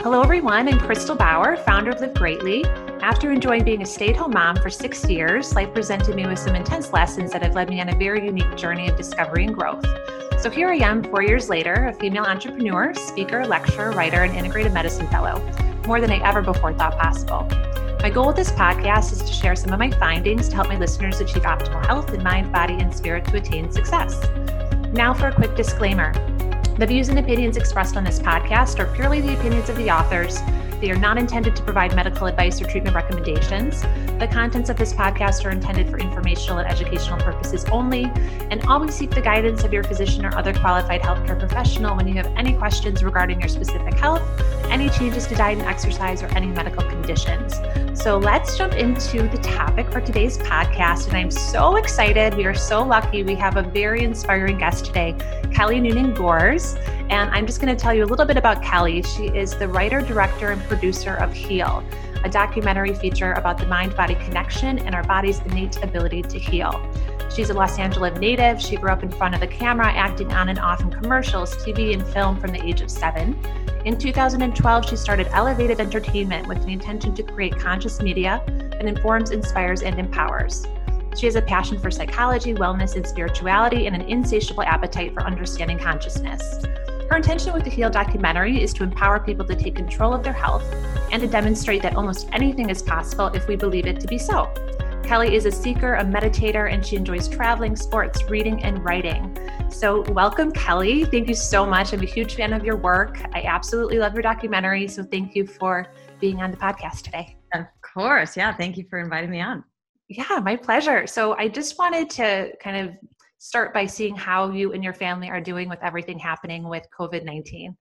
Hello, everyone. I'm Crystal Bauer, founder of Live Greatly. After enjoying being a stay-at-home mom for 6 years, life presented me with some intense lessons that have led me on a very unique journey of discovery and growth. So here I am 4 years later, a female entrepreneur, speaker, lecturer, writer, and integrative medicine fellow, more than I ever before thought possible. My goal with this podcast is to share some of my findings to help my listeners achieve optimal health in mind, body, and spirit to attain success. Now for a quick disclaimer. The views and opinions expressed on this podcast are purely the opinions of the authors. They are not intended to provide medical advice or treatment recommendations. The contents of this podcast are intended for informational and educational purposes only, and always seek the guidance of your physician or other qualified healthcare professional when you have any questions regarding your specific health, any changes to diet and exercise, or any medical conditions. So let's jump into the topic for today's podcast, and I'm so excited. We are so lucky. We have a very inspiring guest today, Kelly Noonan-Gores. And I'm just going to tell you a little bit about Kelly. She is the writer, director, and producer of Heal, a documentary feature about the mind-body connection and our body's innate ability to heal. She's a Los Angeles native. She grew up in front of the camera, acting on and off in commercials, TV, and film from the age of 7. In 2012, she started Elevated Entertainment with the intention to create conscious media that informs, inspires, and empowers. She has a passion for psychology, wellness, and spirituality, and an insatiable appetite for understanding consciousness. Her intention with the Heal documentary is to empower people to take control of their health and to demonstrate that almost anything is possible if we believe it to be so. Kelly is a seeker, a meditator, and she enjoys traveling, sports, reading, and writing. So welcome, Kelly. Thank you so much. I'm a huge fan of your work. I absolutely love your documentary. So thank you for being on the podcast today. Of course. Yeah. Thank you for inviting me on. Yeah, my pleasure. So I just wanted to kind of start by seeing how you and your family are doing with everything happening with COVID-19.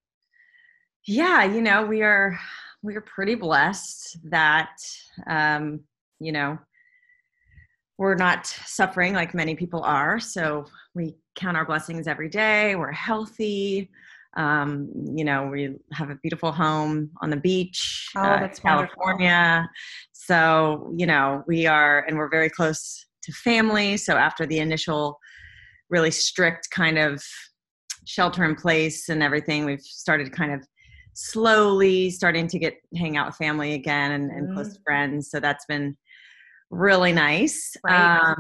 Yeah, we are pretty blessed that we're not suffering like many people are. So we count our blessings every day. We're healthy. We have a beautiful home on the beach, that's California. Wonderful. So, we're very close to family. So after the initial really strict kind of shelter in place and everything, we've started kind of slowly starting to hang out with family again and close friends. So that's been really nice. Right.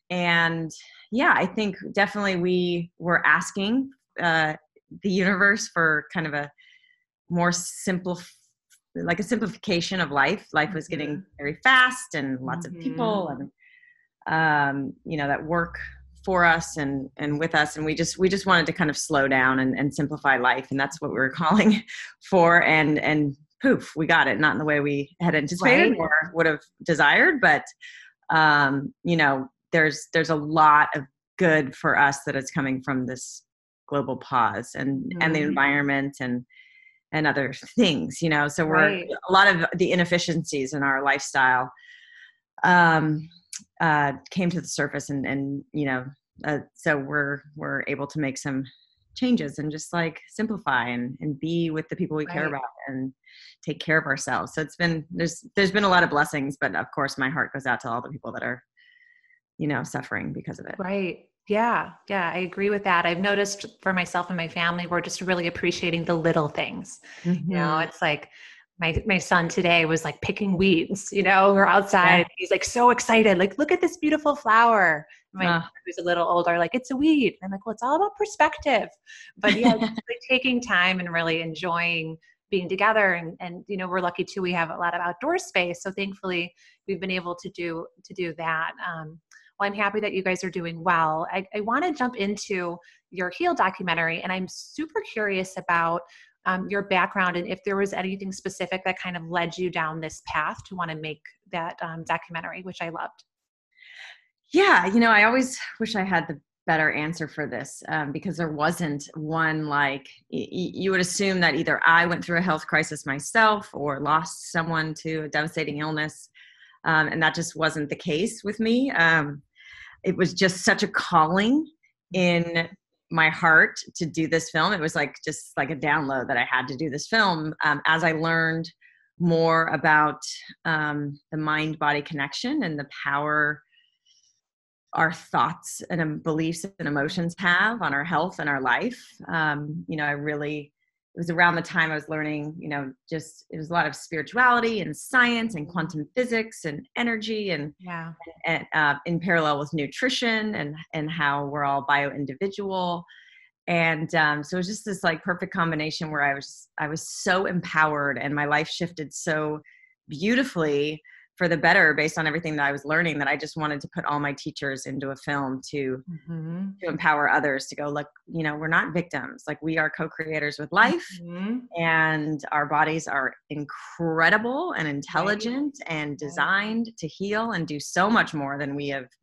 I think definitely we were asking the universe for kind of a more simplification of life. Life was getting very fast and lots of people and, that work for us and with us. And we just wanted to kind of slow down and simplify life. And that's what we were calling for. And poof, we got it. Not in the way we had anticipated or would have desired, but, there's a lot of good for us that is coming from this global pause and the environment and other things, so we're a lot of the inefficiencies in our lifestyle, came to the surface so we're able to make some changes and just like simplify and be with the people we care about and take care of ourselves. So there's been a lot of blessings, but of course my heart goes out to all the people that are, suffering because of it. Right. Yeah. Yeah. I agree with that. I've noticed for myself and my family, we're just really appreciating the little things. It's like my son today was like picking weeds, we're outside. And he's like so excited. Like, look at this beautiful flower. Who's a little older, like, it's a weed. I'm like, well, it's all about perspective. But yeah, just like taking time and really enjoying being together. And we're lucky too. We have a lot of outdoor space. So thankfully we've been able to do that. Well, I'm happy that you guys are doing well. I want to jump into your Heal documentary, and I'm super curious about your background and if there was anything specific that kind of led you down this path to want to make that documentary, which I loved. Yeah, I always wish I had the better answer for this because there wasn't one. Like you would assume that either I went through a health crisis myself or lost someone to a devastating illness. And that just wasn't the case with me. It was just such a calling in my heart to do this film. It was just like a download that I had to do this film. As I learned more about the mind-body connection and the power our thoughts and beliefs and emotions have on our health and our life, I really it was around the time I was learning, just, it was a lot of spirituality and science and quantum physics and energy Yeah. and in parallel with nutrition and how we're all bio individual. And so it was just this like perfect combination where I was so empowered and my life shifted so beautifully for the better based on everything that I was learning, that I just wanted to put all my teachers into a film to empower others to go, look, we're not victims. Like, we are co-creators with life, and our bodies are incredible and intelligent and designed to heal and do so much more than we have,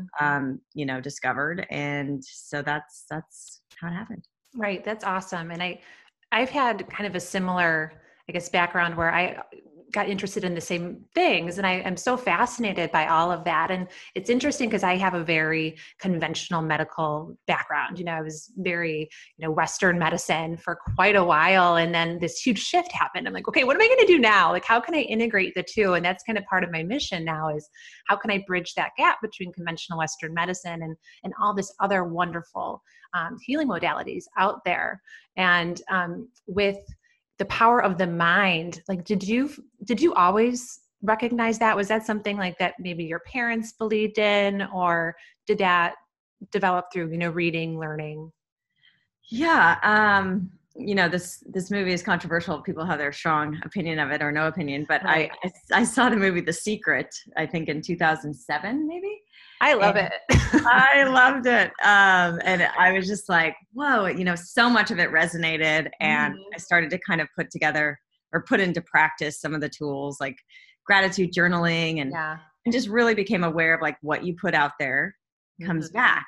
discovered. And so that's how it happened. Right. That's awesome. And I've had kind of a similar, I guess, background where I got interested in the same things. And I'm so fascinated by all of that. And it's interesting because I have a very conventional medical background. I was very, Western medicine for quite a while. And then this huge shift happened. I'm like, okay, what am I going to do now? Like, how can I integrate the two? And that's kind of part of my mission now, is how can I bridge that gap between conventional Western medicine and all this other wonderful healing modalities out there. And with the power of the mind, like, did you always recognize that? Was that something like that maybe your parents believed in, or did that develop through, reading, learning? Yeah. This movie is controversial. People have their strong opinion of it or no opinion, but Right. I saw the movie The Secret, I think in 2007, maybe. I love it. I loved it. And I was just like, whoa, so much of it resonated. And I started to kind of put together or put into practice some of the tools like gratitude journaling and just really became aware of like what you put out there comes back.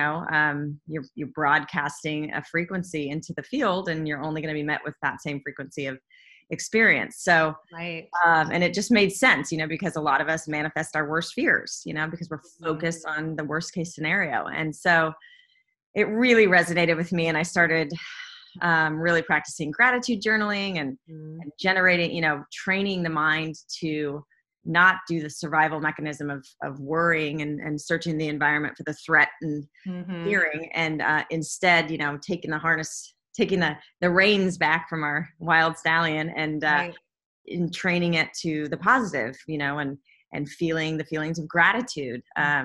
You're broadcasting a frequency into the field, and you're only going to be met with that same frequency of experience. So, and it just made sense, because a lot of us manifest our worst fears, because we're focused on the worst case scenario. And so it really resonated with me. And I started really practicing gratitude journaling and generating, training the mind to not do the survival mechanism of worrying and searching the environment for the threat and fearing, and instead, taking the reins back from our wild stallion and in training it to the positive, and feeling the feelings of gratitude.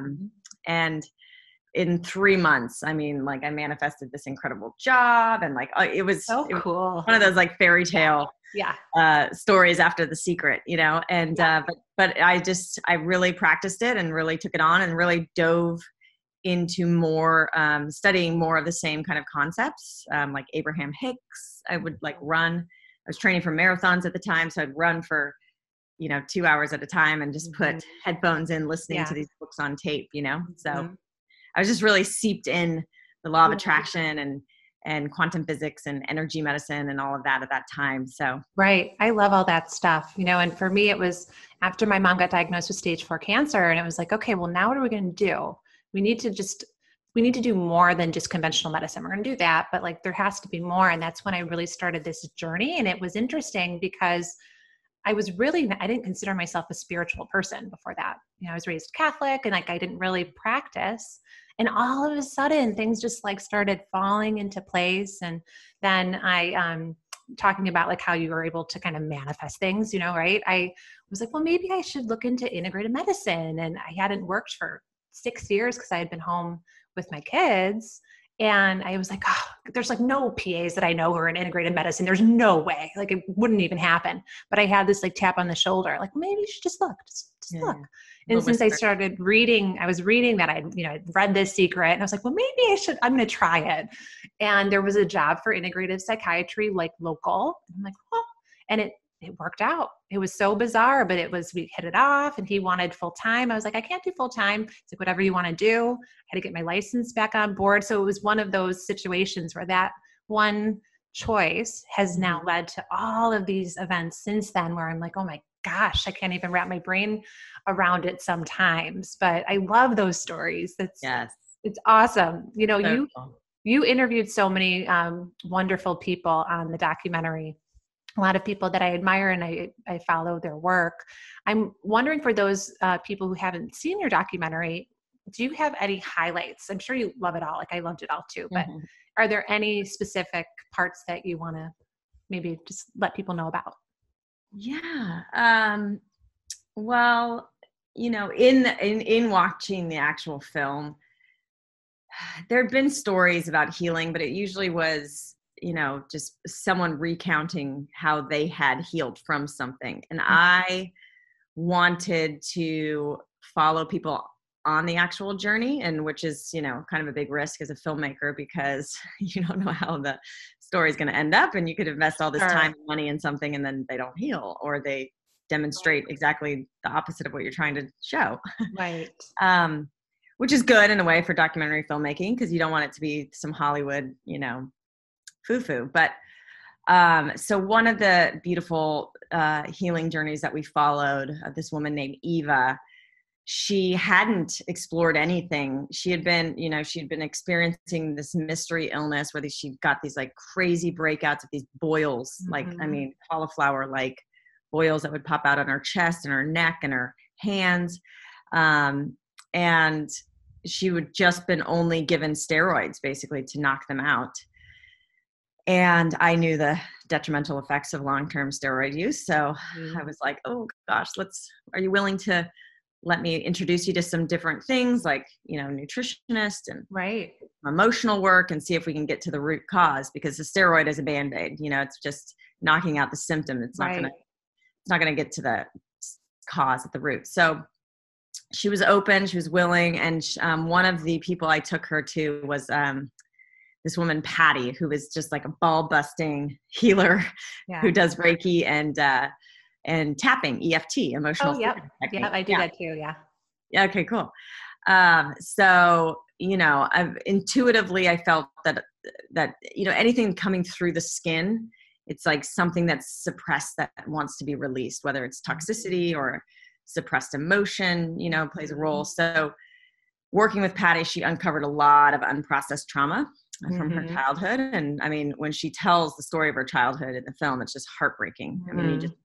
And in 3 months, I manifested this incredible job, and it was so cool. One of those like fairy tale stories after The Secret, and but I really practiced it and really took it on and really dove into more studying more of the same kind of concepts, like Abraham Hicks. I would run. I was training for marathons at the time, so I'd run for 2 hours at a time and just put headphones in, listening to these books on tape. So I was just really seeped in the law of attraction and quantum physics and energy medicine and all of that at that time. So right, I love all that stuff. And for me, it was after my mom got diagnosed with stage 4 cancer, and it was like, okay, well, now what are we going to do? We need to do more than just conventional medicine. We're going to do that, but there has to be more. And that's when I really started this journey. And it was interesting because I didn't consider myself a spiritual person before that. I was raised Catholic, and I didn't really practice. And all of a sudden things just started falling into place. And then I, talking about how you were able to kind of manifest things, right? I was like, well, maybe I should look into integrated medicine. And I hadn't worked for 6 years because I had been home with my kids. And I was like, oh, there's no PAs that I know who are in integrated medicine. There's no way, it wouldn't even happen. But I had this tap on the shoulder, maybe you should just look, just look. And since I started reading, I was reading that I'd read The Secret, and I was like, well, maybe I'm going to try it. And there was a job for integrative psychiatry, local. I'm like, oh, and it worked out. It was so bizarre, but we hit it off, and he wanted full-time. I was like, I can't do full-time. It's like, whatever you want to do. I had to get my license back on board. So it was one of those situations where that one choice has now led to all of these events since then, where I'm like, oh my gosh, I can't even wrap my brain around it sometimes. But I love those stories. It's awesome. So you interviewed so many wonderful people on the documentary. A lot of people that I admire, and I follow their work. I'm wondering, for those people who haven't seen your documentary, do you have any highlights? I'm sure you love it all. I loved it all too, but are there any specific parts that you want to maybe just let people know about? Yeah. Well, in watching the actual film, there'd been stories about healing, but it usually was, just someone recounting how they had healed from something. And I wanted to follow people on the actual journey, and which is, kind of a big risk as a filmmaker, because you don't know how the story is going to end up, and you could invest all this time and money in something and then they don't heal, or they demonstrate exactly the opposite of what you're trying to show. Right. Which is good in a way for documentary filmmaking, because you don't want it to be some Hollywood, foo-foo. But so one of the beautiful healing journeys that we followed, this woman named Eva, she hadn't explored anything. She had been, she'd been experiencing this mystery illness where she got these like crazy breakouts of these boils, cauliflower like boils that would pop out on her chest and her neck and her hands. And she would just been only given steroids basically to knock them out. And I knew the detrimental effects of long-term steroid use. So I was like, oh gosh, are you willing to let me introduce you to some different things, like, nutritionist and emotional work, and see if we can get to the root cause, because the steroid is a Band-Aid, it's just knocking out the symptom. It's not going to get to the cause at the root. So she was open, she was willing. And one of the people I took her to was this woman, Patty, who is just like a ball busting healer who does Reiki and tapping, EFT, emotional. Oh, yeah. Yeah, I do that too. Yeah. Yeah. Okay, cool. So, intuitively I felt that, anything coming through the skin, it's like something that's suppressed that wants to be released, whether it's toxicity or suppressed emotion, plays a role. So working with Patty, she uncovered a lot of unprocessed trauma from her childhood. And I mean, when she tells the story of her childhood in the film, it's just heartbreaking. I mean, you just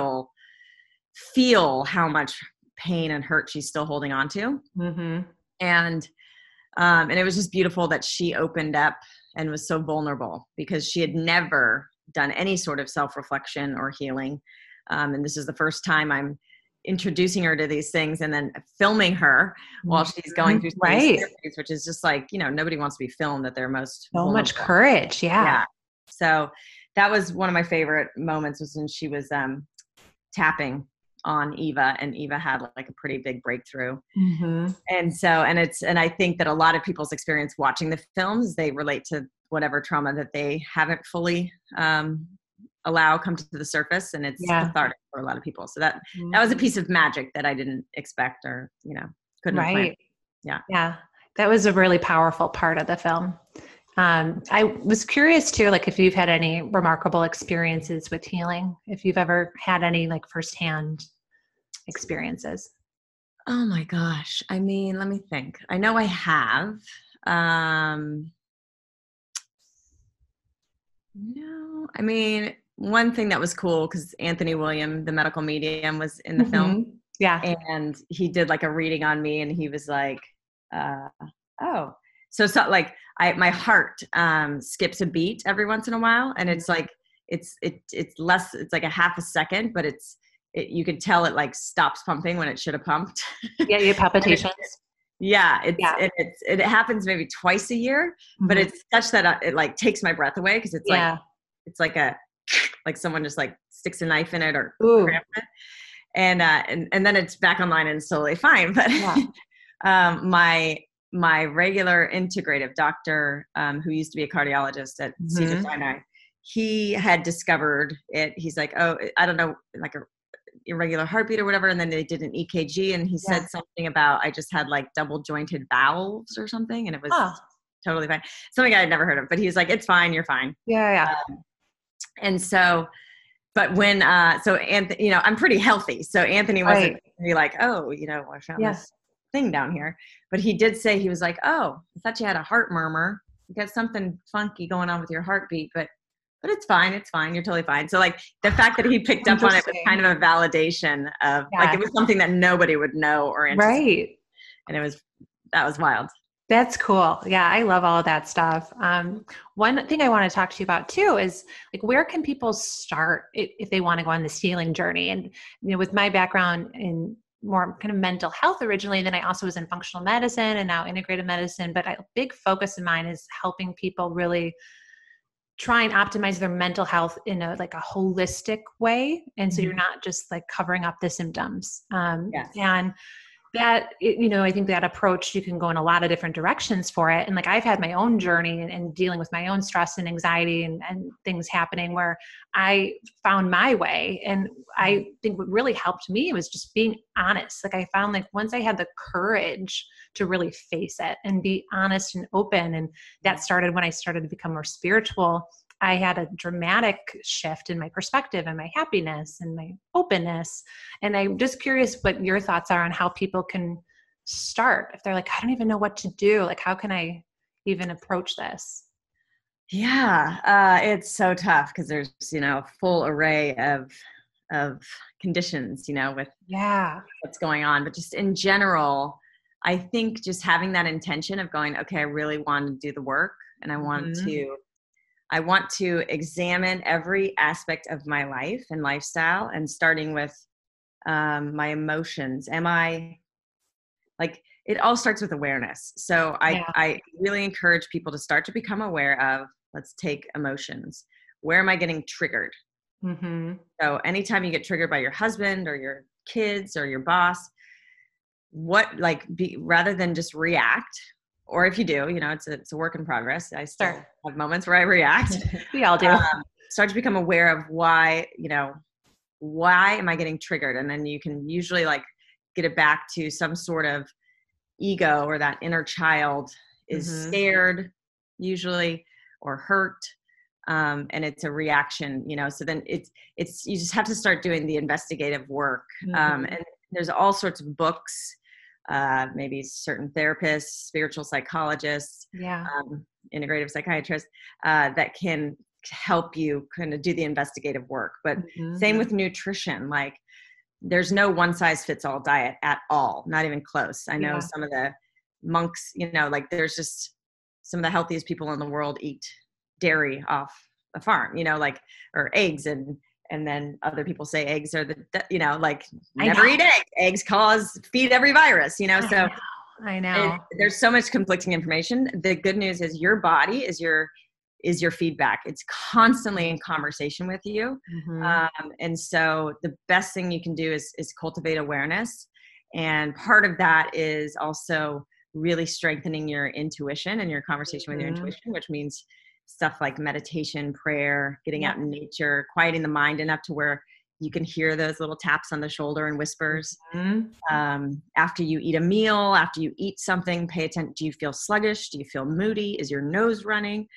feel how much pain and hurt she's still holding on to. And it was just beautiful that she opened up and was so vulnerable, because she had never done any sort of self-reflection or healing. And this is the first time I'm introducing her to these things and then filming her while she's going through these therapies, which is just like, nobody wants to be filmed at their most so vulnerable. Much courage. Yeah. So that was one of my favorite moments, was when she was tapping on Eva, and Eva had like a pretty big breakthrough. And I think that a lot of people's experience watching the films, they relate to whatever trauma that they haven't fully allow come to the surface, and it's cathartic for a lot of people. So that was a piece of magic that I didn't expect, or couldn't have planned. Yeah, that was a really powerful part of the film. I was curious too, like if you've had any remarkable experiences with healing, if you've ever had any like firsthand experiences. Oh my gosh. I mean, let me think. I know I have. No, I mean, one thing that was cool, because Anthony William, the medical medium, was in the film. Yeah. And he did like a reading on me, and he was like, so like my heart skips a beat every once in a while. And it's like, it's less, it's like a half a second, but you could tell it like stops pumping when it should have pumped. Yeah. You have palpitations. It happens maybe twice a year, but it's such that it like takes my breath away, because it's like like someone just like sticks a knife in it or cramps it. And then it's back online and slowly fine. But my regular integrative doctor, who used to be a cardiologist at Cedars-Sinai, he had discovered it. He's like, oh, I don't know, like a irregular heartbeat or whatever. And then they did an EKG, and he said something about, I just had like double jointed valves or something. And it was totally fine. Something I had never heard of, but he was like, it's fine. You're fine. Yeah. And so, but when, so Anthony, I'm pretty healthy. So Anthony wasn't really like, oh, I found this thing down here, but he did say, he was like, oh, I thought you had a heart murmur. You got something funky going on with your heartbeat, but it's fine. It's fine. You're totally fine. So like the fact that he picked up on it was kind of a validation of like, it was something that nobody would know or anticipate. And that was wild. That's cool. Yeah, I love all of that stuff. One thing I want to talk to you about too is like, where can people start if they want to go on this healing journey? And with my background in more kind of mental health originally, then I also was in functional medicine and now integrative medicine. But a big focus of mine is helping people really try and optimize their mental health in a like a holistic way, and so you're not just like covering up the symptoms. Yes. And that I think that approach, you can go in a lot of different directions for it. And like, I've had my own journey and dealing with my own stress and anxiety and things happening where I found my way. And I think what really helped me was just being honest. Like, I found like once I had the courage to really face it and be honest and open, and that started when I started to become more spiritual, I had a dramatic shift in my perspective and my happiness and my openness. And I'm just curious what your thoughts are on how people can start if they're like, I don't even know what to do. Like, how can I even approach this? Yeah, it's so tough because there's, a full array of conditions, with Yeah. what's going on. But just in general, I think just having that intention of going, okay, I really want to do the work, and I want to examine every aspect of my life and lifestyle, and starting with my emotions. It all starts with awareness. So I really encourage people to start to become aware of, let's take emotions. Where am I getting triggered? Mm-hmm. So anytime you get triggered by your husband or your kids or your boss, rather than just react, or if you do, it's a work in progress. I still have moments where I react. We all do. Start to become aware of why am I getting triggered? And then you can usually get it back to some sort of ego, or that inner child is scared usually, or hurt. And it's a reaction, so then it's, you just have to start doing the investigative work. And there's all sorts of books, maybe certain therapists, spiritual psychologists, integrative psychiatrists, that can help you kind of do the investigative work. But same with nutrition. There's no one size fits all diet at all, not even close. I know some of the monks, there's just some of the healthiest people in the world eat dairy off a farm, or eggs, and then other people say eggs are never eat eggs. Eggs feed every virus, so I know. There's so much conflicting information. The good news is your body is your feedback. It's constantly in conversation with you. And so the best thing you can do is cultivate awareness. And part of that is also really strengthening your intuition and your conversation with your intuition, which means stuff like meditation, prayer, getting out in nature, quieting the mind enough to where you can hear those little taps on the shoulder and whispers. After you eat a meal, after you eat something, pay attention. Do you feel sluggish? Do you feel moody? Is your nose running?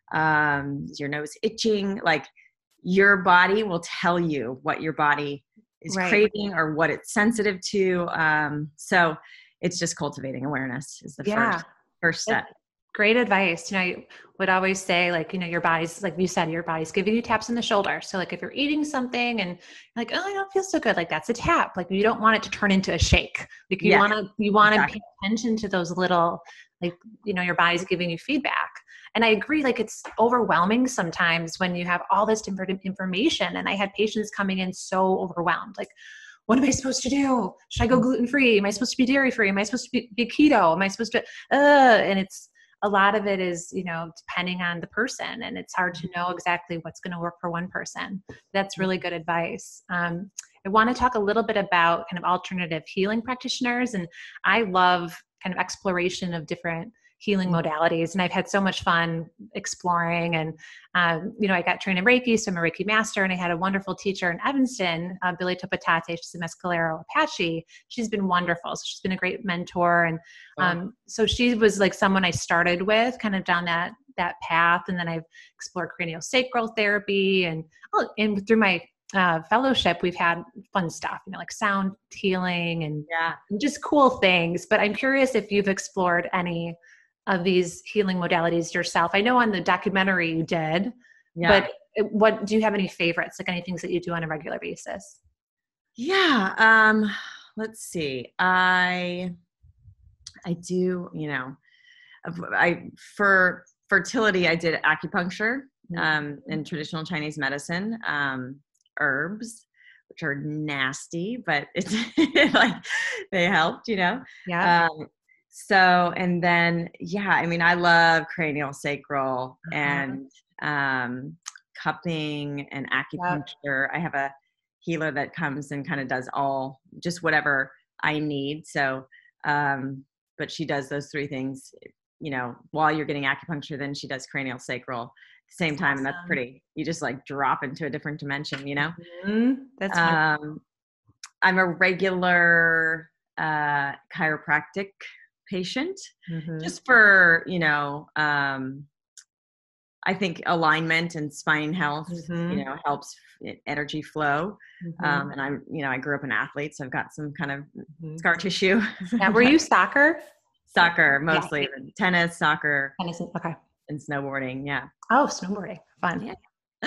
Is your nose itching? Your body will tell you what your body is craving or what it's sensitive to. So it's just cultivating awareness is the first step. Great advice. I would always say, your body's, like you said, your body's giving you taps on the shoulder. So if you're eating something and you're like, oh, I don't feel so good, that's a tap. You don't want it to turn into a shake. You want to pay attention to those little, your body's giving you feedback. And I agree, it's overwhelming sometimes when you have all this different information. And I had patients coming in so overwhelmed. What am I supposed to do? Should I go gluten-free? Am I supposed to be dairy-free? Am I supposed to be keto? Am I supposed to, and it's, a lot of it is, depending on the person, and it's hard to know exactly what's going to work for one person. That's really good advice. I want to talk a little bit about kind of alternative healing practitioners. And I love kind of exploration of different healing modalities. And I've had so much fun exploring. And, I got trained in Reiki, so I'm a Reiki master. And I had a wonderful teacher in Evanston, Billy Topatate. She's a Mescalero Apache. She's been wonderful. So she's been a great mentor. And so she was someone I started with kind of down that path. And then I've explored craniosacral therapy. And through my fellowship, we've had fun stuff, sound healing and just cool things. But I'm curious if you've explored any of these healing modalities yourself. I know on the documentary you did, but what do you have any favorites, any things that you do on a regular basis? Yeah. Let's see. I do, For fertility, I did acupuncture, and traditional Chinese medicine, herbs, which are nasty, but it's like they helped, Yeah. So, and then, yeah, I mean, I love cranial sacral and cupping and Yep. acupuncture. I have a healer that comes and kind of does just whatever I need. So, but she does those three things, while you're getting acupuncture, then she does cranial sacral at the same time. And that's Awesome. pretty, you just like drop into a different dimension, That's wonderful. I'm a regular chiropractic patient, just for, I think alignment and spine health, helps energy flow. And I grew up an athlete, so I've got some kind of scar tissue. Yeah. Were you soccer? Soccer, Yeah. mostly tennis, soccer, Tennis. Okay. and snowboarding. Yeah. Oh, snowboarding. Fun. Yeah.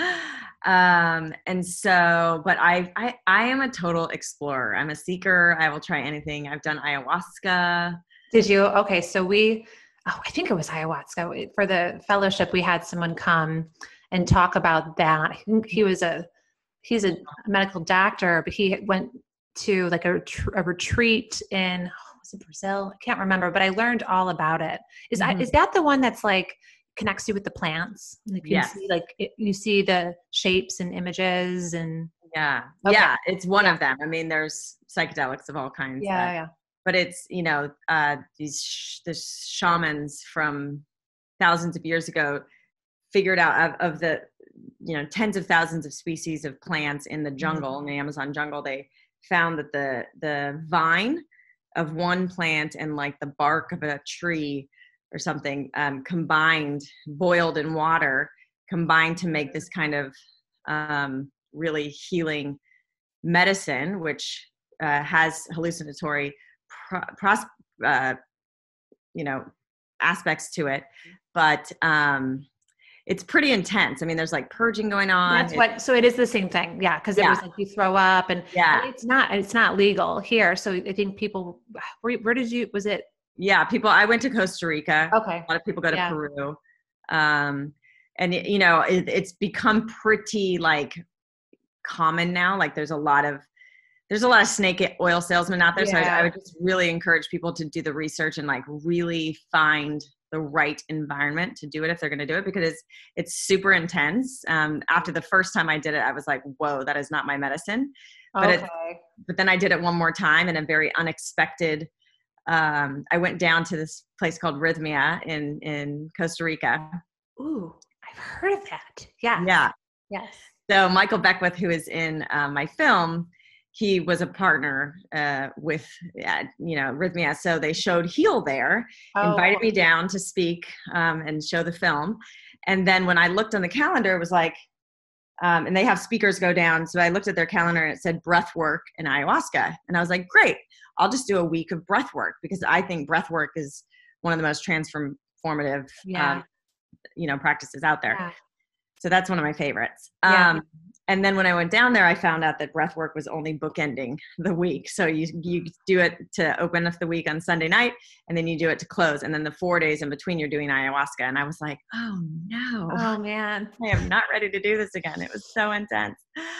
And so, but I am a total explorer. I'm a seeker. I will try anything. I've done ayahuasca. Did you? Okay. So I think it was ayahuasca. For the fellowship, we had someone come and talk about that. I think he's a medical doctor, but he went to like a retreat in, was it Brazil? I can't remember, but I learned all about it. Is that the one that's like connects you with the plants? Like you Yes. see, you see the shapes and images and Yeah. Okay. Yeah. It's one of them. I mean, there's psychedelics of all kinds. yeah. But it's, the shamans from thousands of years ago figured out of the, tens of thousands of species of plants in the jungle, in the Amazon jungle, they found that the vine of one plant and like the bark of a tree or something, combined, boiled in water, combined to make this kind of really healing medicine, which has hallucinatory aspects to it, but it's pretty intense. I mean, there's like purging going on. So it is the same thing. Yeah. Cause it was like you throw up and it's not legal here. So I think people, was it? Yeah. I went to Costa Rica. Okay. A lot of people go to Peru. And it's become pretty like common now. Like there's a lot of snake oil salesmen out there. So I would just really encourage people to do the research and like really find the right environment to do it if they're going to do it, because it's super intense. After the first time I did it, I was like, whoa, that is not my medicine. But then I did it one more time in a very unexpected, I went down to this place called Rhythmia in Costa Rica. Ooh, I've heard of that. Yeah. Yeah. Yes. So Michael Beckwith, who is in my film, he was a partner with, Rhythmia. So they showed Heal there, invited me down to speak and show the film. And then when I looked on the calendar, it was like, and they have speakers go down. So I looked at their calendar and it said breath work and ayahuasca. And I was like, great, I'll just do a week of breath work, because I think breath work is one of the most transformative, practices out there. Yeah. So that's one of my favorites. And then when I went down there, I found out that breath work was only bookending the week. So you do it to open up the week on Sunday night, and then you do it to close. And then the 4 days in between, you're doing ayahuasca. And I was like, oh no. Oh man. I am not ready to do this again. It was so intense.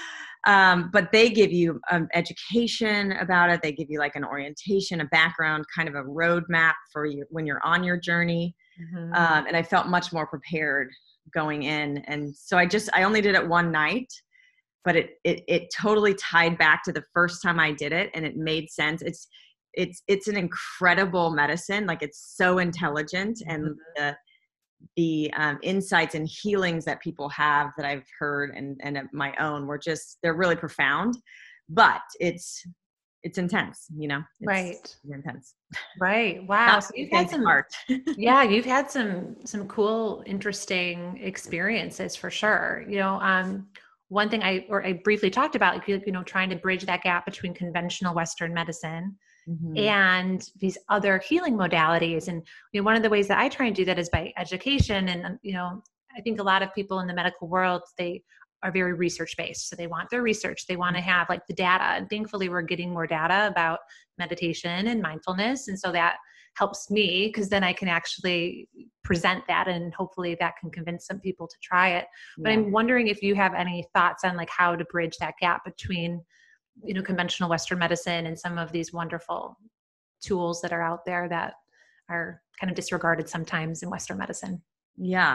But they give you education about it. They give you like an orientation, a background, kind of a roadmap for you when you're on your journey. And I felt much more prepared going in. And so I only did it one night, but it totally tied back to the first time I did it, and it made sense. It's an incredible medicine. Like it's so intelligent, and the insights and healings that people have that I've heard and of my own they're really profound, but it's intense, right. It's intense. Right. Wow. So you've had some art. Yeah, you've had some cool, interesting experiences for sure. One thing I briefly talked about, trying to bridge that gap between conventional Western medicine and these other healing modalities. And one of the ways that I try and do that is by education. And I think a lot of people in the medical world, they are very research based. So they want their research. They want to have like the data. And thankfully we're getting more data about meditation and mindfulness. And so that helps me, because then I can actually present that and hopefully that can convince some people to try it. But Yeah. I'm wondering if you have any thoughts on like how to bridge that gap between, conventional Western medicine and some of these wonderful tools that are out there that are kind of disregarded sometimes in Western medicine. Yeah.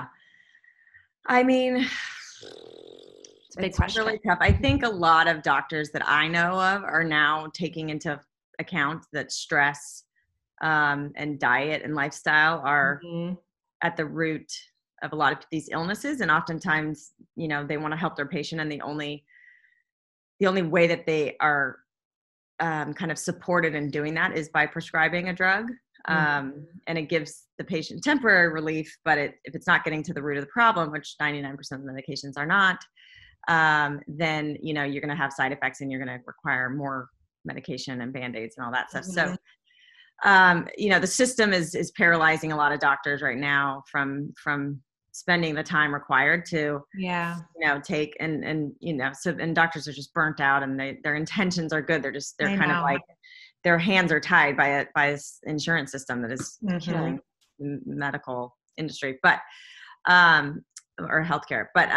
I mean, It's a big question. really tough. I think a lot of doctors that I know of are now taking into account that stress and diet and lifestyle are at the root of a lot of these illnesses. And oftentimes, they want to help their patient, and the only way that they are kind of supported in doing that is by prescribing a drug. And it gives the patient temporary relief, but if it's not getting to the root of the problem, which 99% of medications are not, then, you're going to have side effects and you're going to require more medication and Band-Aids and all that stuff. So, the system is paralyzing a lot of doctors right now from spending the time required to, take and doctors are just burnt out, and their intentions are good. They're kind of like, their hands are tied by this insurance system that is killing the medical industry, but, or healthcare. But,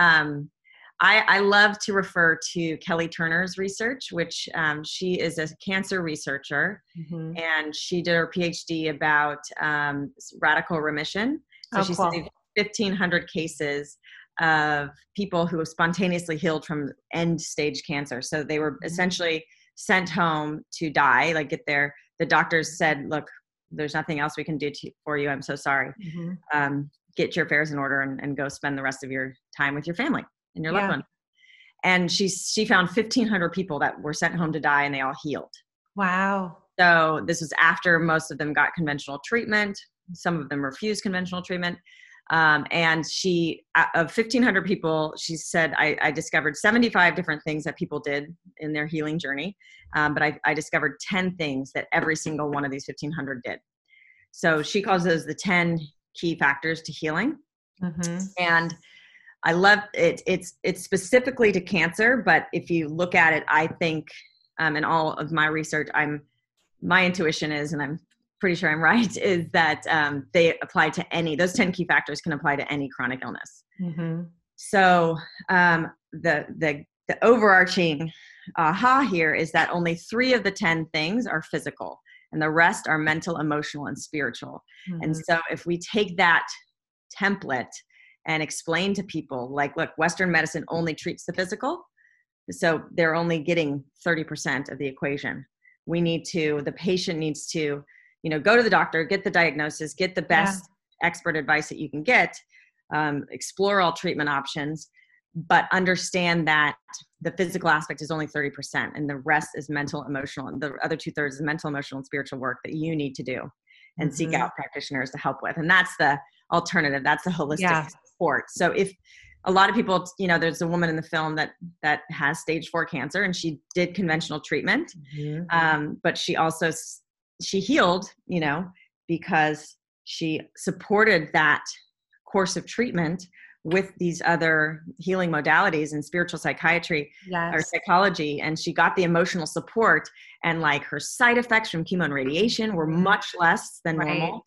I love to refer to Kelly Turner's research, which she is a cancer researcher, and she did her PhD about radical remission. So she studied 1,500 cases of people who have spontaneously healed from end-stage cancer. So they were essentially sent home to die, the doctors said, look, there's nothing else we can do for you. I'm so sorry. Get your affairs in order and go spend the rest of your time with your family and your loved one. And she found 1,500 people that were sent home to die, and they all healed. Wow. So this was after most of them got conventional treatment. Some of them refused conventional treatment. And she, of 1,500 people, she said, I discovered 75 different things that people did in their healing journey. But I discovered 10 things that every single one of these 1,500 did. So she calls those the 10 key factors to healing. And I love it. It's specifically to cancer, but if you look at it, I think, in all of my research, my intuition is, and I'm pretty sure I'm right, is that they apply to those 10 key factors can apply to any chronic illness. So the overarching aha here is that only 3 of the 10 things are physical, and the rest are mental, emotional, and spiritual. And so if we take that template and explain to people, like, look, Western medicine only treats the physical, so they're only getting 30% of the equation. The patient needs to, go to the doctor, get the diagnosis, get the best expert advice that you can get, explore all treatment options, but understand that the physical aspect is only 30%, and the rest is mental, emotional, and the other 2/3 is mental, emotional, and spiritual work that you need to do and seek out practitioners to help with. And that's the alternative. That's the holistic support. So if a lot of people, there's a woman in the film that has stage 4 cancer, and she did conventional treatment. But she also, she healed, because she supported that course of treatment with these other healing modalities and spiritual psychiatry or psychology. And she got the emotional support, and her side effects from chemo and radiation were much less than normal.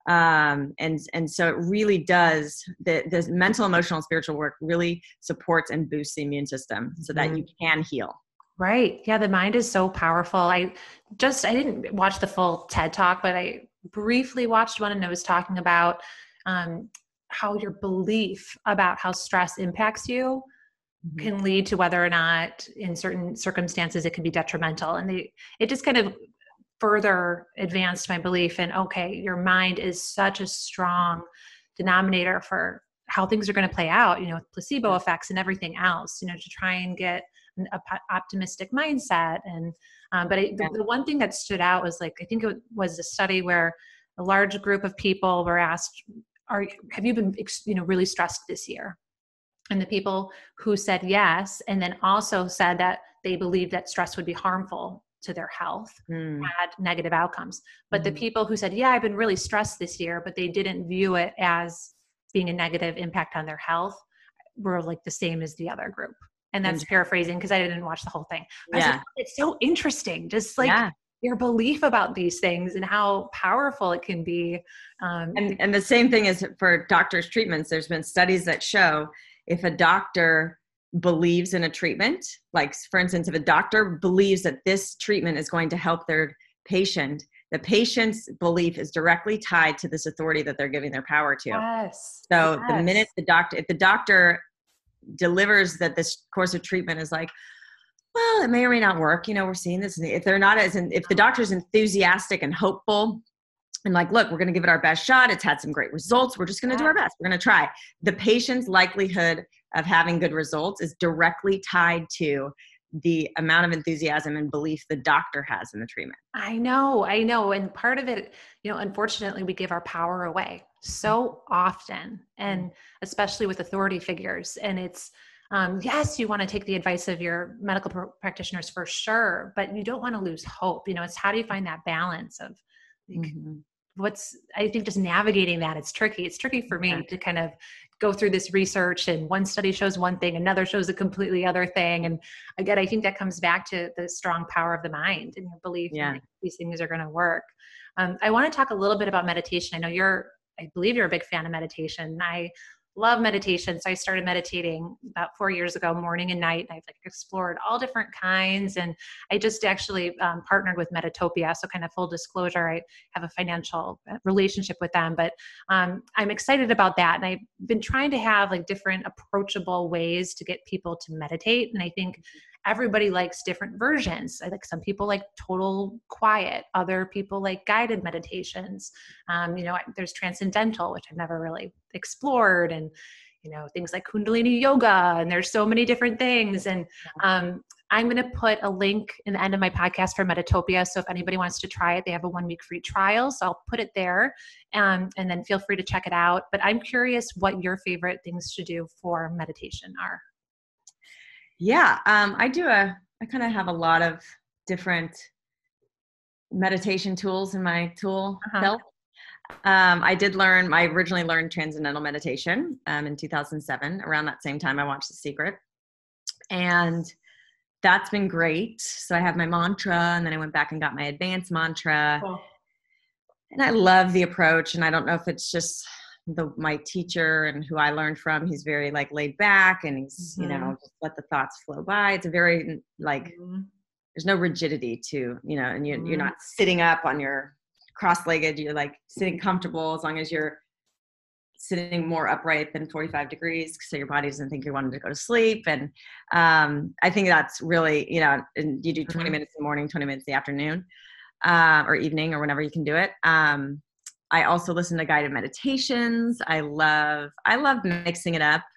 And so it really does, the mental, emotional, and spiritual work really supports and boosts the immune system so that you can heal. Right. Yeah. The mind is so powerful. I didn't watch the full TED Talk, but I briefly watched one, and it was talking about how your belief about how stress impacts you can lead to whether or not in certain circumstances it can be detrimental. And it just kind of further advanced my belief in, okay, your mind is such a strong denominator for how things are going to play out, with placebo effects and everything else, to try and get an optimistic mindset. And, the one thing that stood out was I think it was a study where a large group of people were asked, have you been, really stressed this year? And the people who said yes, and then also said that they believed that stress would be harmful to their health, had negative outcomes. But the people who said, yeah, I've been really stressed this year, but they didn't view it as being a negative impact on their health, were the same as the other group. And that's paraphrasing because I didn't watch the whole thing. I was it's so interesting. Just your belief about these things and how powerful it can be. And the same thing is for doctors' treatments. There's been studies that show if a doctor believes in a treatment, like for instance, if a doctor believes that this treatment is going to help their patient, the patient's belief is directly tied to this authority that they're giving their power to. Yes. So Yes. the minute if the doctor delivers that this course of treatment is like, well, it may or may not work. We're seeing this. If they're not if the doctor's enthusiastic and hopeful and like, look, we're going to give it our best shot. It's had some great results. We're just going to do our best. We're going to try. The patient's likelihood of having good results is directly tied to the amount of enthusiasm and belief the doctor has in the treatment. I know. And part of it, unfortunately, we give our power away so often, and especially with authority figures. And it's, yes, you want to take the advice of your medical practitioners for sure, but you don't want to lose hope. It's how do you find that balance of like, I think just navigating that, it's tricky. It's tricky for me to kind of go through this research, and one study shows one thing, another shows a completely other thing. And again, I think that comes back to the strong power of the mind and your belief that these things are going to work. I want to talk a little bit about meditation. I believe you're a big fan of meditation. I love meditation. So I started meditating about 4 years ago, morning and night. And I've explored all different kinds. And I just actually partnered with Metatopia. So kind of full disclosure, I have a financial relationship with them, but I'm excited about that. And I've been trying to have different approachable ways to get people to meditate. And I think everybody likes different versions. Some people like total quiet. Other people like guided meditations. There's transcendental, which I've never really explored, and things like Kundalini yoga. And there's so many different things. And I'm going to put a link in the end of my podcast for Metatopia. So if anybody wants to try it, they have a 1-week free trial. So I'll put it there, and then feel free to check it out. But I'm curious what your favorite things to do for meditation are. Yeah, I kind of have a lot of different meditation tools in my tool belt. I originally learned transcendental meditation in 2007. Around that same time, I watched The Secret. And that's been great. So I have my mantra, and then I went back and got my advanced mantra. Cool. And I love the approach. And I don't know if it's just my teacher and who I learned from, he's very laid back, and he's, just let the thoughts flow by. It's a very there's no rigidity to, and you're not sitting up on your cross-legged, you're sitting comfortable as long as you're sitting more upright than 45 degrees. So your body doesn't think you're wanting to go to sleep. And I think that's really, and you do 20 minutes in the morning, 20 minutes in the afternoon or evening or whenever you can do it. I also listen to guided meditations. I love mixing it up.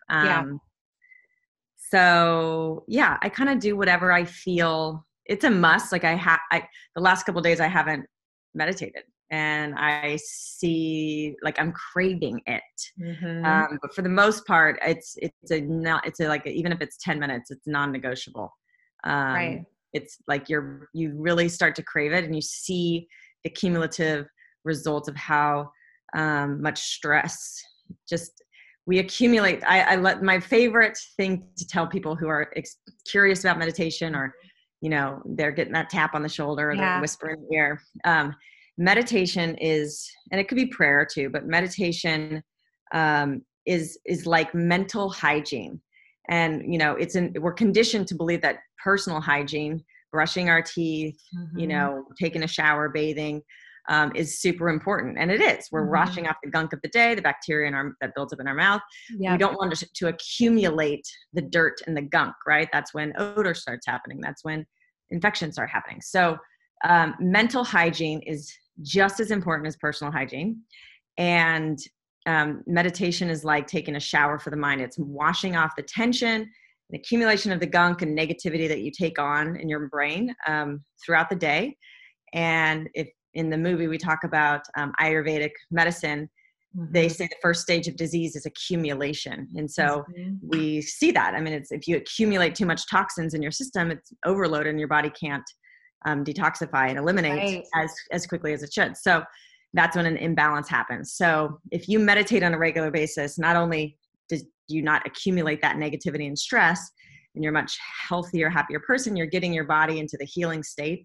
So yeah, I kind of do whatever I feel. It's a must. The last couple of days I haven't meditated, and I see I'm craving it. But for the most part, even if it's 10 minutes, it's non-negotiable. Right. It's you really start to crave it, and you see the cumulative results of how much stress we accumulate. My favorite thing to tell people who are curious about meditation, or they're getting that tap on the shoulder, or they're whispering in the ear. Meditation is, and it could be prayer too, but meditation is like mental hygiene. And we're conditioned to believe that personal hygiene, brushing our teeth, taking a shower, bathing, is super important. And it is. We're washing off the gunk of the day, the bacteria that builds up in our mouth. Yeah. We don't want to accumulate the dirt and the gunk, right? That's when odor starts happening. That's when infections start happening. So mental hygiene is just as important as personal hygiene. And meditation is like taking a shower for the mind. It's washing off the tension and accumulation of the gunk and negativity that you take on in your brain throughout the day. And if in the movie we talk about Ayurvedic medicine, they say the first stage of disease is accumulation. And so we see that. I mean, if you accumulate too much toxins in your system, it's overloaded and your body can't detoxify and eliminate as quickly as it should. So that's when an imbalance happens. So if you meditate on a regular basis, not only do you not accumulate that negativity and stress, and you're a much healthier, happier person, you're getting your body into the healing state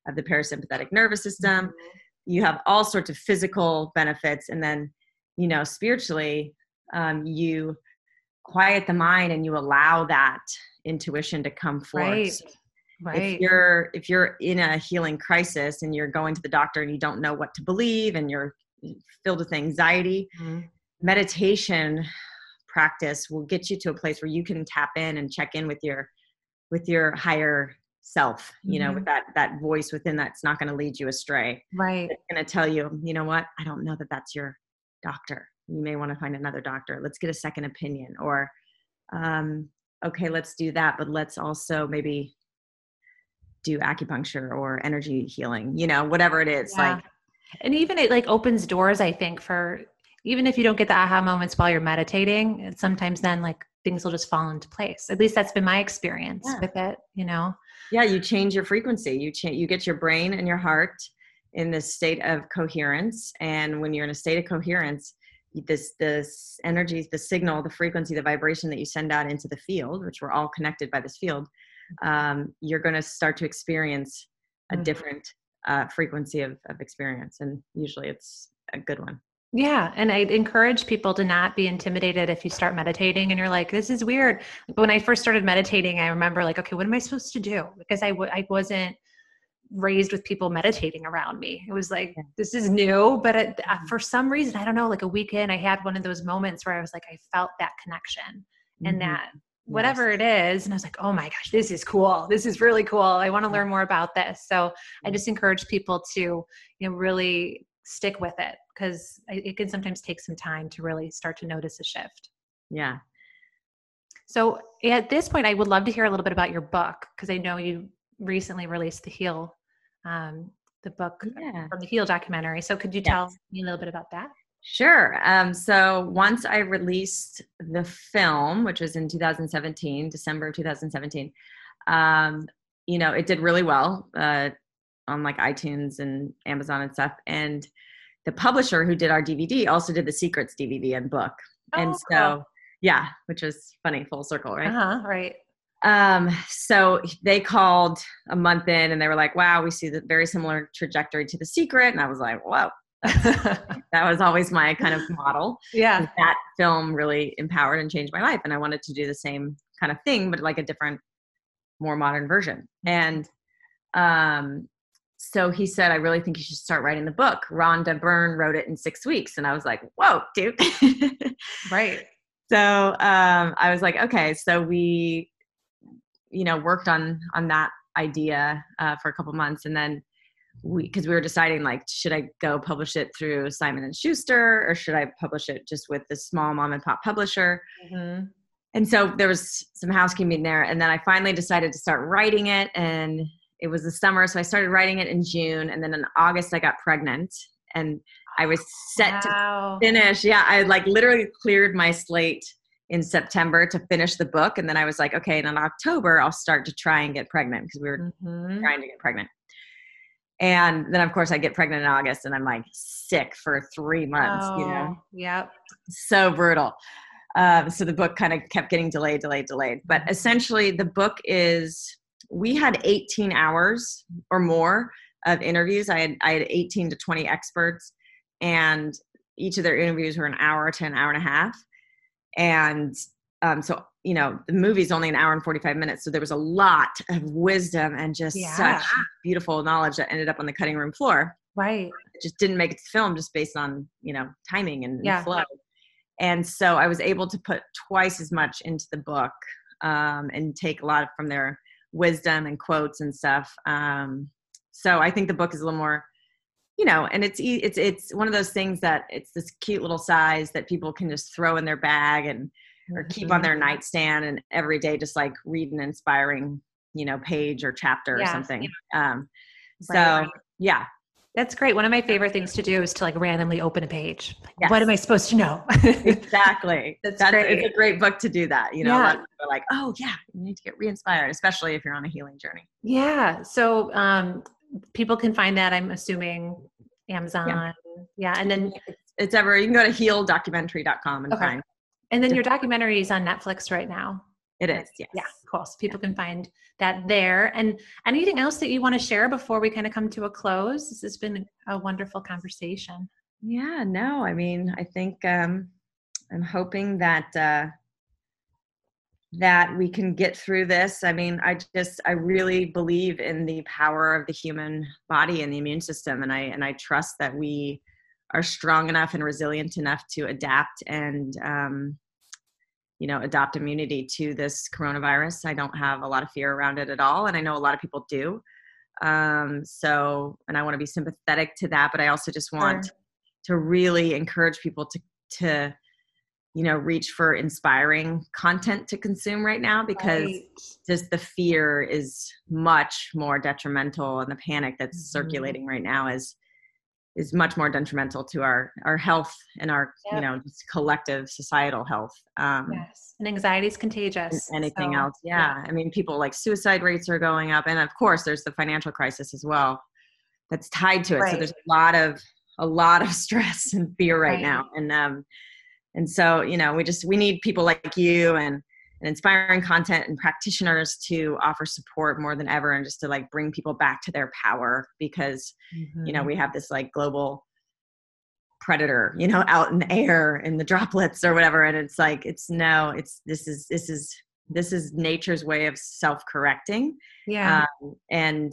of the parasympathetic nervous system. Mhm. You have all sorts of physical benefits. And then, spiritually, you quiet the mind and you allow that intuition to come forth. Right. So Right. if you're in a healing crisis and you're going to the doctor and you don't know what to believe and you're filled with anxiety, Mhm. meditation practice will get you to a place where you can tap in and check in with your higher self, with Mhm. that voice within that's not going to lead you astray. Right. It's going to tell you, you know what, I don't know that that's your doctor. You may want to find another doctor. Let's get a second opinion. Or, okay, let's do that, but let's also maybe do acupuncture or energy healing, whatever it is. Yeah. Like, And even it like opens doors, I think, for even if you don't get the aha moments while you're meditating, and sometimes then like things will just fall into place. At least that's been my experience yeah, with it. yeah, you change your frequency. You get your brain and your heart in this state of coherence. And when you're in a state of coherence, this energy, the signal, the frequency, the vibration that you send out into the field, which we're all connected by this field, you're going to start to experience a Mhm. different frequency of experience. And usually it's a good one. Yeah. And I'd encourage people to not be intimidated if you start meditating and you're like, this is weird. But when I first started meditating, I remember like, okay, what am I supposed to do? Because I wasn't raised with people meditating around me. It was like, Yeah. this is new, but for some reason, I don't know, like a weekend, I had one of those moments where I was like, I felt that connection and Mhm. that Yes. whatever it is. And I was like, oh my gosh, this is cool. This is really cool. I want to learn more about this. So I just encourage people to, really stick with it because it can sometimes take some time to really start to notice a shift. Yeah. So at this point, I would love to hear a little bit about your book because I know you recently released the book Yeah. from the Heal documentary. So could you Yes. tell me a little bit about that? Sure. So once I released the film, which was in 2017, December of 2017, it did really well on like iTunes and Amazon and stuff. And the publisher who did our DVD also did the Secrets DVD and book. And Oh, cool. so, yeah, which was funny, full circle, right? Right. So they called a month in and they were like, wow, we see the very similar trajectory to The Secret. And I was like, whoa, that was always my kind of model. Yeah. That film really empowered and changed my life. And I wanted to do the same kind of thing, but like a different, more modern version. And so he said, I really think you should start writing the book. Rhonda Byrne wrote it in 6 weeks. And I was like, whoa, dude. Right. So I was like, okay. So we, worked on that idea for a couple months. And then because we were deciding like, should I go publish it through Simon and Schuster or should I publish it just with the small mom and pop publisher? Mm-hmm. And so there was some housekeeping there. And then I finally decided to start writing it. And it was the summer. So I started writing it in June. And then in August, I got pregnant. And I was set to finish. Yeah, I like literally cleared my slate in September to finish the book. And then I was like, okay, and in October, I'll start to try and get pregnant because we were trying to get pregnant. And then, of course, I get pregnant in August and I'm like sick for 3 months, Yep. So brutal. So the book kind of kept getting delayed. But essentially the book we had 18 hours or more of interviews. I had 18 to 20 experts and each of their interviews were an hour to an hour and a half. And so, the movie's only an hour and 45 minutes. So there was a lot of wisdom and just such beautiful knowledge that ended up on the cutting room floor. Right. It just didn't make it to film just based on, timing and flow. And so I was able to put twice as much into the book and take a lot from their wisdom and quotes and stuff. So I think the book is a little more, and it's one of those things that it's this cute little size that people can just throw in their bag and or keep on their nightstand and every day just like read an inspiring, page or chapter or something. So yeah. That's great. One of my favorite things to do is to like randomly open a page. Like, what am I supposed to know? Exactly. That's great. It's a great book to do that. A lot of people are like, oh yeah, you need to get re-inspired, especially if you're on a healing journey. Yeah. So people can find that, I'm assuming, Amazon. Yeah. And then you can go to healdocumentary.com and find. And then your documentary is on Netflix right now. It is, yes. Yeah, cool. So people can find that there. And anything else that you want to share before we kind of come to a close? This has been a wonderful conversation. Yeah, no, I mean, I think I'm hoping that that we can get through this. I mean, I really believe in the power of the human body and the immune system. And I trust that we are strong enough and resilient enough to adapt and, adopt immunity to this coronavirus. I don't have a lot of fear around it at all. And I know a lot of people do. And I want to be sympathetic to that, but I also just want to really encourage people to reach for inspiring content to consume right now, because just the fear is much more detrimental, and the panic that's circulating right now is much more detrimental to our health and our, just collective societal health. Yes. And anxiety is contagious. Anything else. Yeah. I mean, people like suicide rates are going up. And of course there's the financial crisis as well that's tied to it. Right. So there's a lot of stress and fear right now. And so, we need people like you and inspiring content and practitioners to offer support more than ever, and just to like bring people back to their power, because, we have this like global predator, out in the air in the droplets or whatever. And it's like, this is nature's way of self-correcting. Yeah. And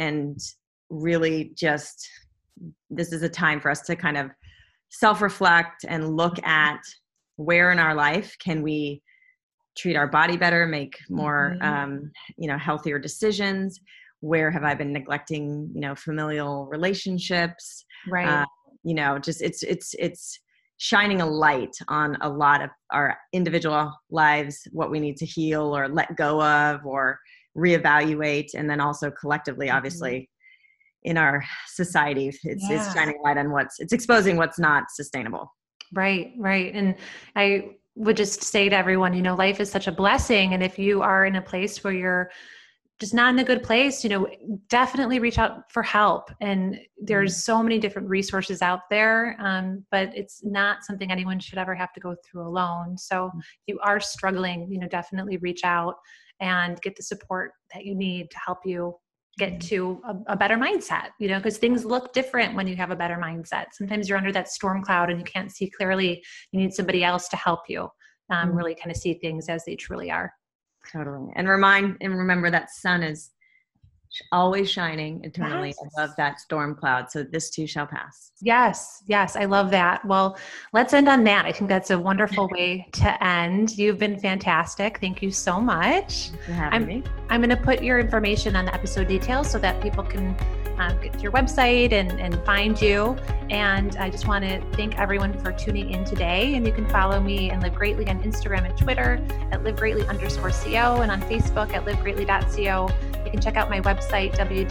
really just, this is a time for us to kind of self-reflect and look at where in our life can we treat our body better, make more, healthier decisions. Where have I been neglecting, familial relationships? Right. Just it's shining a light on a lot of our individual lives, what we need to heal or let go of or reevaluate. And then also collectively, obviously, in our society, it's shining light on it's exposing what's not sustainable. Right. And I would just say to everyone, life is such a blessing. And if you are in a place where you're just not in a good place, definitely reach out for help. And there's so many different resources out there, but it's not something anyone should ever have to go through alone. So if you are struggling, definitely reach out and get the support that you need to help you get to a better mindset, because things look different when you have a better mindset. Sometimes you're under that storm cloud and you can't see clearly. You need somebody else to help you really kind of see things as they truly are. Totally. And remember that sun is always shining eternally above that storm cloud. So this too shall pass. Yes. I love that. Well, let's end on that. I think that's a wonderful way to end. You've been fantastic. Thank you so much. Thanks for having me. I'm going to put your information on the episode details so that people can get to your website and find you. And I just want to thank everyone for tuning in today. And you can follow me and Live Greatly on Instagram and Twitter at livegreatly_co, and on Facebook at livegreatly.co. You can check out my website,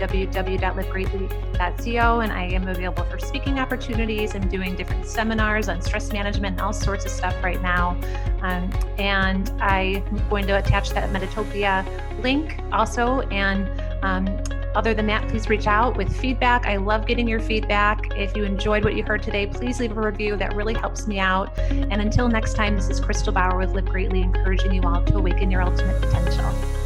www.livegreatly.co, and I am available for speaking opportunities. I'm doing different seminars on stress management and all sorts of stuff right now. And I'm going to attach that Metatopia link also. And other than that, please reach out with feedback. I love getting your feedback. If you enjoyed what you heard today, please leave a review. That really helps me out. And until next time, this is Crystal Bauer with Live Greatly, encouraging you all to awaken your ultimate potential.